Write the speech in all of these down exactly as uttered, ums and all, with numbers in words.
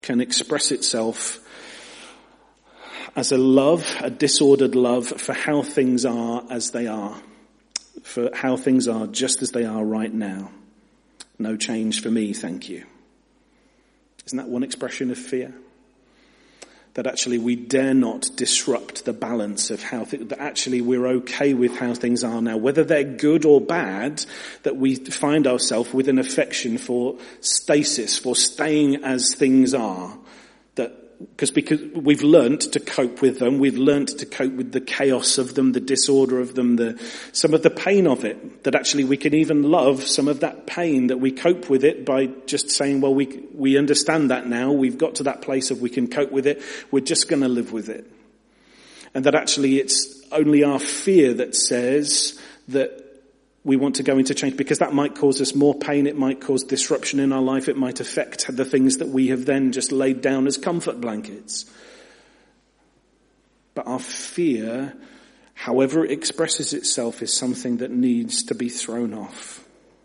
can express itself as a love, a disordered love for how things are as they are, for how things are just as they are right now. No change for me, thank you. Isn't that one expression of fear? That actually we dare not disrupt the balance of how, th- that actually we're okay with how things are now. Whether they're good or bad, that we find ourselves with an affection for stasis, for staying as things are. That Because because we've learnt to cope with them, we've learnt to cope with the chaos of them, the disorder of them, the some of the pain of it. That actually we can even love some of that pain, that we cope with it by just saying, well, we we understand that now. We've got to that place of we can cope with it. We're just going to live with it. And that actually it's only our fear that says that we want to go into change, because that might cause us more pain, it might cause disruption in our life, it might affect the things that we have then just laid down as comfort blankets. But our fear, however it expresses itself, is something that needs to be thrown off.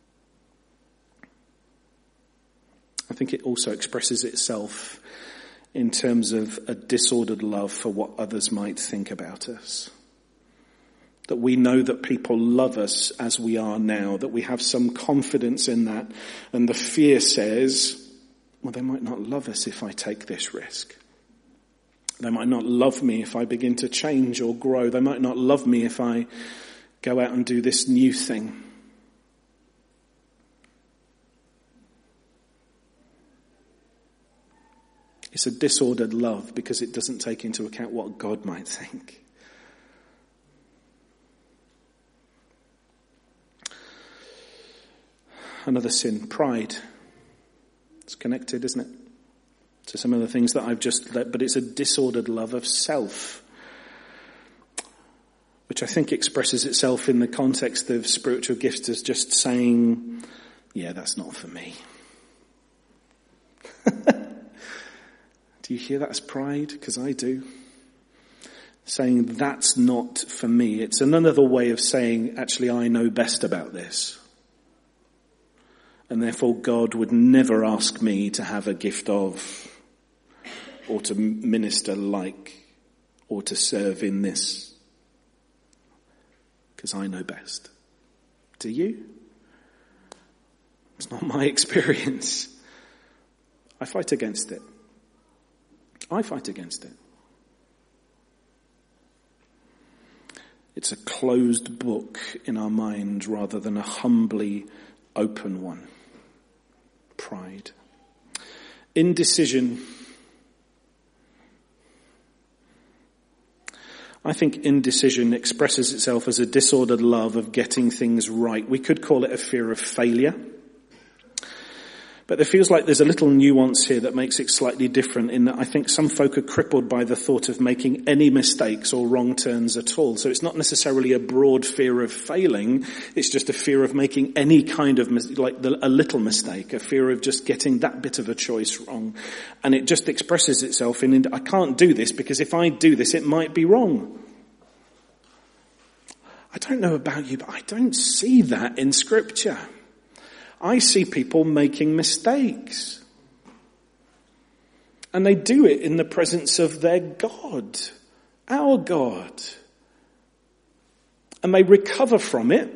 I think it also expresses itself in terms of a disordered love for what others might think about us. That we know that people love us as we are now, that we have some confidence in that. And the fear says, well, they might not love us if I take this risk. They might not love me if I begin to change or grow. They might not love me if I go out and do this new thing. It's a disordered love because it doesn't take into account what God might think. Another sin, pride. It's connected, isn't it, to some of the things that I've just let, but it's a disordered love of self, which I think expresses itself in the context of spiritual gifts as just saying, yeah, that's not for me. Do you hear that as pride? Because I do. Saying that's not for me. It's another way of saying, actually, I know best about this. And therefore God would never ask me to have a gift of, or to minister like, or to serve in this. Because I know best. Do you? It's not my experience. I fight against it. I fight against it. It's a closed book in our mind rather than a humbly open one. Pride. Indecision. I think indecision expresses itself as a disordered love of getting things right. We could call it a fear of failure. But there feels like there's a little nuance here that makes it slightly different, in that I think some folk are crippled by the thought of making any mistakes or wrong turns at all. So it's not necessarily a broad fear of failing. It's just a fear of making any kind of, like the, a little mistake, a fear of just getting that bit of a choice wrong. And it just expresses itself in, I can't do this because if I do this, it might be wrong. I don't know about you, but I don't see that in Scripture. I see people making mistakes. And they do it in the presence of their God, our God. And they recover from it.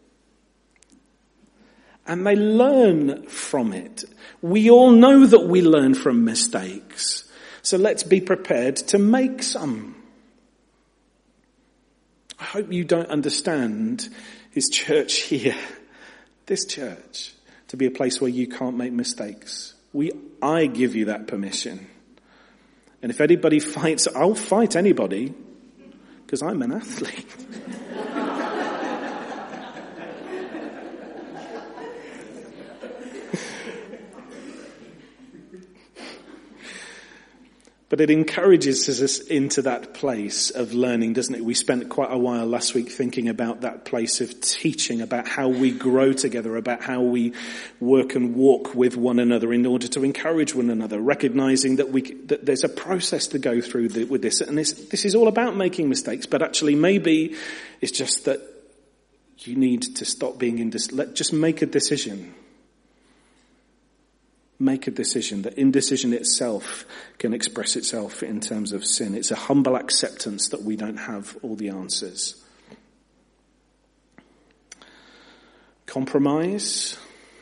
And they learn from it. We all know that we learn from mistakes. So let's be prepared to make some. I hope you don't understand His church here, this church, to be a place where you can't make mistakes. We, I give you that permission. And if anybody fights, I'll fight anybody, because I'm an athlete. But it encourages us into that place of learning, doesn't it? We spent quite a while last week thinking about that place of teaching, about how we grow together, about how we work and walk with one another in order to encourage one another, recognizing that we that there's a process to go through the, with this. And this, this is all about making mistakes, but actually maybe it's just that you need to stop being in this. Let, just make a decision. Make a decision. The indecision itself can express itself in terms of sin. It's a humble acceptance that we don't have all the answers. Compromise.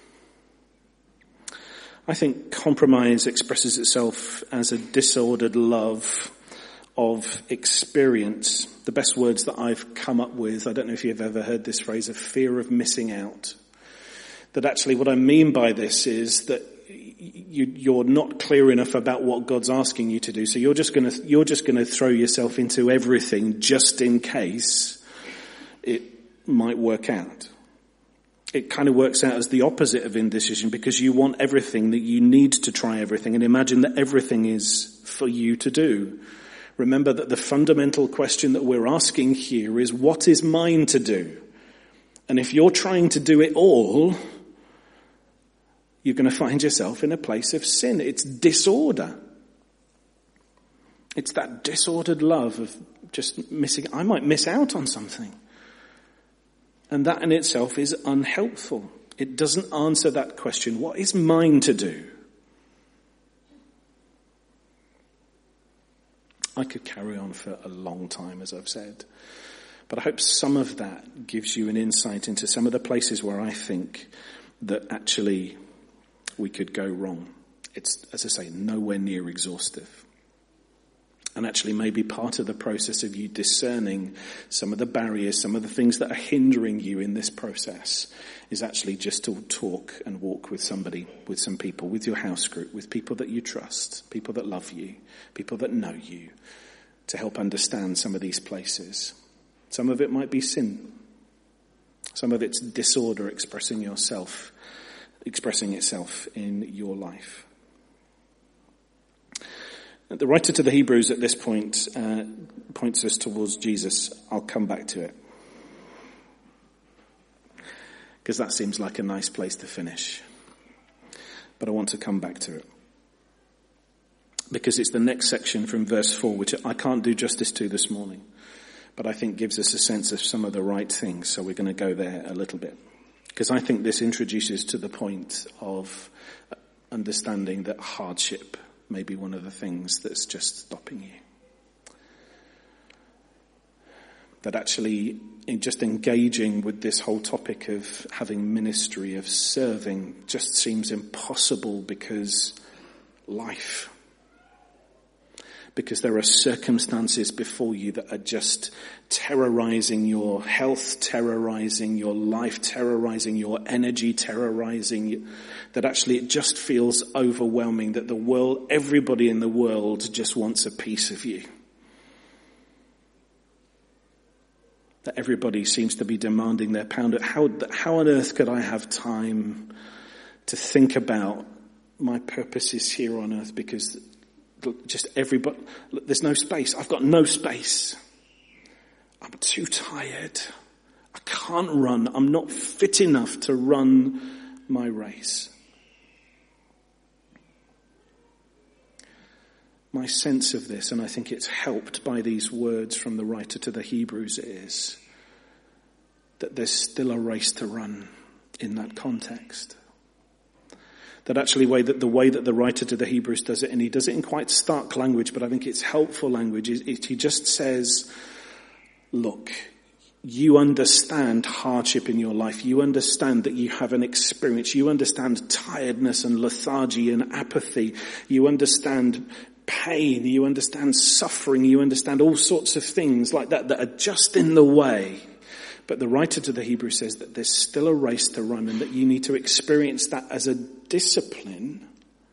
I think compromise expresses itself as a disordered love of experience. The best words that I've come up with, I don't know if you've ever heard this phrase, of fear of missing out. That actually what I mean by this is that you, you're not clear enough about what God's asking you to do, so you're just going to you're just going to throw yourself into everything just in case it might work out. It kind of works out as the opposite of indecision, because you want everything, that you need to try everything and imagine that everything is for you to do. Remember that the fundamental question that we're asking here is, what is mine to do? And if you're trying to do it all, you're going to find yourself in a place of sin. It's disorder. It's that disordered love of just missing. I might miss out on something. And that in itself is unhelpful. It doesn't answer that question. What is mine to do? I could carry on for a long time, as I've said. But I hope some of that gives you an insight into some of the places where I think that actually we could go wrong. It's, as I say, nowhere near exhaustive. And actually maybe part of the process of you discerning some of the barriers, some of the things that are hindering you in this process is actually just to talk and walk with somebody, with some people, with your house group, with people that you trust, people that love you, people that know you, to help understand some of these places. Some of it might be sin. Some of it's disorder expressing yourself, expressing itself in your life. The writer to the Hebrews at this point uh, points us towards Jesus. I'll come back to it, because that seems like a nice place to finish. But I want to come back to it, because it's the next section from verse four, which I can't do justice to this morning, but I think gives us a sense of some of the right things. So we're going to go there a little bit, because I think this introduces to the point of understanding that hardship may be one of the things that's just stopping you. That actually, in just engaging with this whole topic of having ministry, of serving, just seems impossible because life. Because there are circumstances before you that are just terrorizing your health, terrorizing your life, terrorizing your energy, terrorizing you, that actually it just feels overwhelming, that the world, everybody in the world just wants a piece of you. That everybody seems to be demanding their pound. How, how on earth could I have time to think about my purposes here on earth? Because just everybody, there's no space. I've got no space. I'm too tired. I can't run. I'm not fit enough to run my race. My sense of this, and I think it's helped by these words from the writer to the Hebrews, is that there's still a race to run in that context. That actually way that the way that the writer to the Hebrews does it, and he does it in quite stark language, but I think it's helpful language, is he just says, look, you understand hardship in your life. You understand that you have an experience. You understand tiredness and lethargy and apathy. You understand pain. You understand suffering. You understand all sorts of things like that that are just in the way. But the writer to the Hebrews says that there's still a race to run, and that you need to experience that as a discipline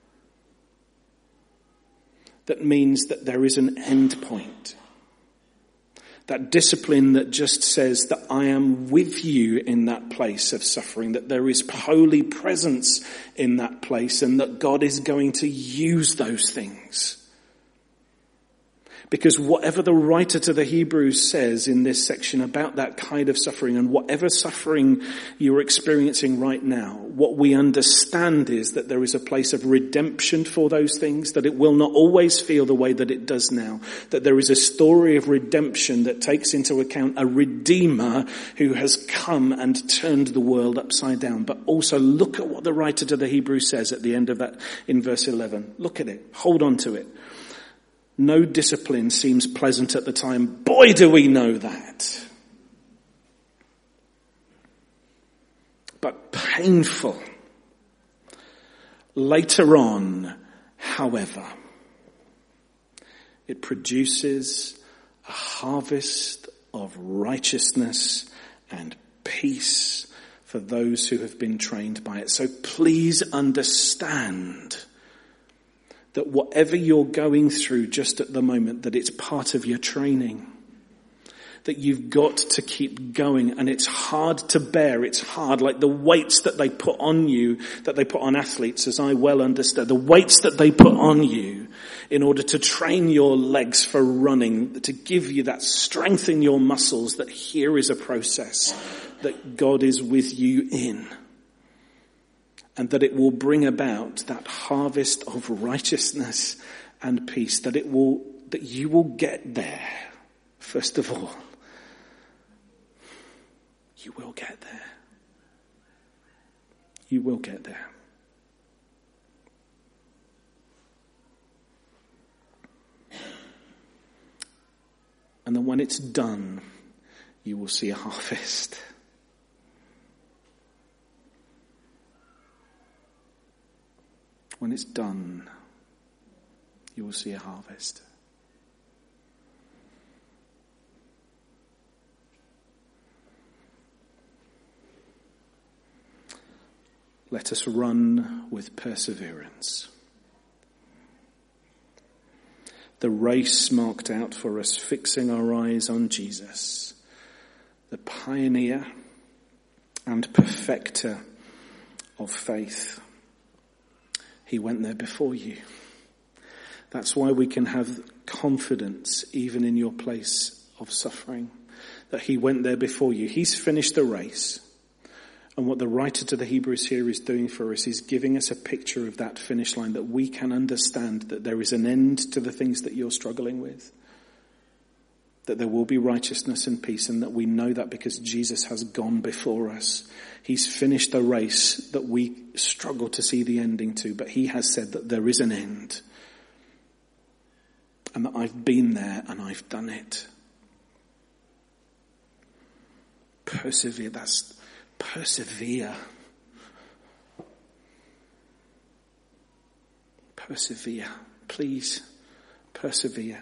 that means that there is an end point. That discipline that just says that I am with you in that place of suffering, that there is holy presence in that place, and that God is going to use those things. Because whatever the writer to the Hebrews says in this section about that kind of suffering, and whatever suffering you're experiencing right now, what we understand is that there is a place of redemption for those things, that it will not always feel the way that it does now, that there is a story of redemption that takes into account a redeemer who has come and turned the world upside down. But also look at what the writer to the Hebrews says at the end of that in verse eleven. Look at it. Hold on to it. No discipline seems pleasant at the time. Boy, do we know that. But painful. Later on, however, it produces a harvest of righteousness and peace for those who have been trained by it. So please understand that whatever you're going through just at the moment, that it's part of your training. That you've got to keep going, and it's hard to bear. It's hard, like the weights that they put on you, that they put on athletes, as I well understand, the weights that they put on you in order to train your legs for running, to give you that strength in your muscles, that here is a process that God is with you in. And that it will bring about that harvest of righteousness and peace, that it will, that you will get there. First of all, you will get there. You will get there. And then when it's done, you will see a harvest. When it's done, you will see a harvest. Let us run with perseverance the race marked out for us, fixing our eyes on Jesus, the pioneer and perfecter of faith. He went there before you. That's why we can have confidence even in your place of suffering, that he went there before you. He's finished the race. And what the writer to the Hebrews here is doing for us is giving us a picture of that finish line, that we can understand that there is an end to the things that you're struggling with, that there will be righteousness and peace, and that we know that because Jesus has gone before us. He's finished the race that we struggle to see the ending to, but he has said that there is an end, and that I've been there and I've done it. Persevere, that's persevere. Persevere. Please, persevere.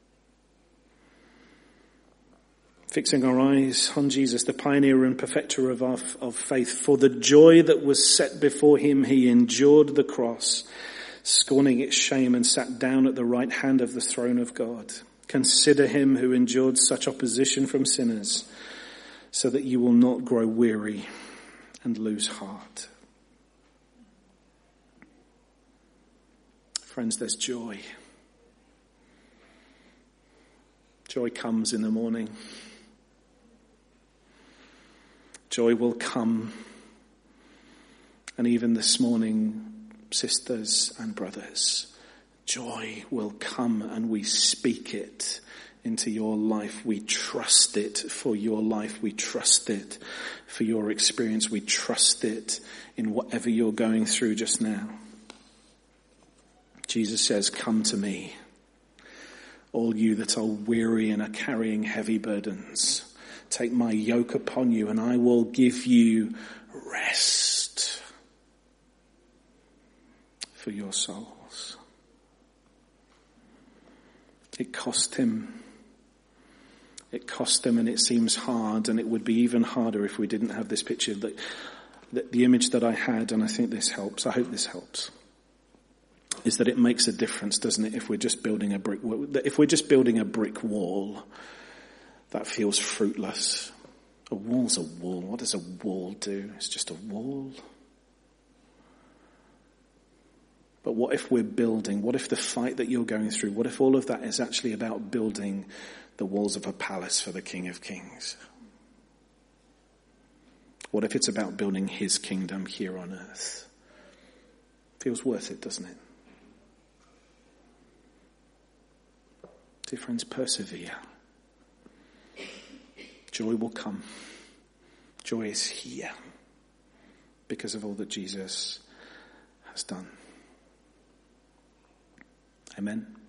Fixing our eyes on Jesus, the pioneer and perfecter of our of faith. For the joy that was set before him, he endured the cross, scorning its shame, and sat down at the right hand of the throne of God. Consider him who endured such opposition from sinners, so that you will not grow weary and lose heart. Friends, there's joy. Joy comes in the morning. Joy will come. And even this morning, sisters and brothers, joy will come, and we speak it into your life. We trust it for your life. We trust it for your experience. We trust it in whatever you're going through just now. Jesus says, come to me, all you that are weary and are carrying heavy burdens. Take my yoke upon you, and I will give you rest for your souls. It cost him. It cost him, and it seems hard, and it would be even harder if we didn't have this picture. The, the, the image that I had, and I think this helps, I hope this helps, is that it makes a difference, doesn't it, if we're just building a brick wall. If we're just building a brick wall, that feels fruitless. A wall's a wall. What does a wall do? It's just a wall. But what if we're building? What if the fight that you're going through, what if all of that is actually about building the walls of a palace for the King of Kings? What if it's about building his kingdom here on earth? Feels worth it, doesn't it? Dear friends, persevere. Joy will come. Joy is here because of all that Jesus has done. Amen.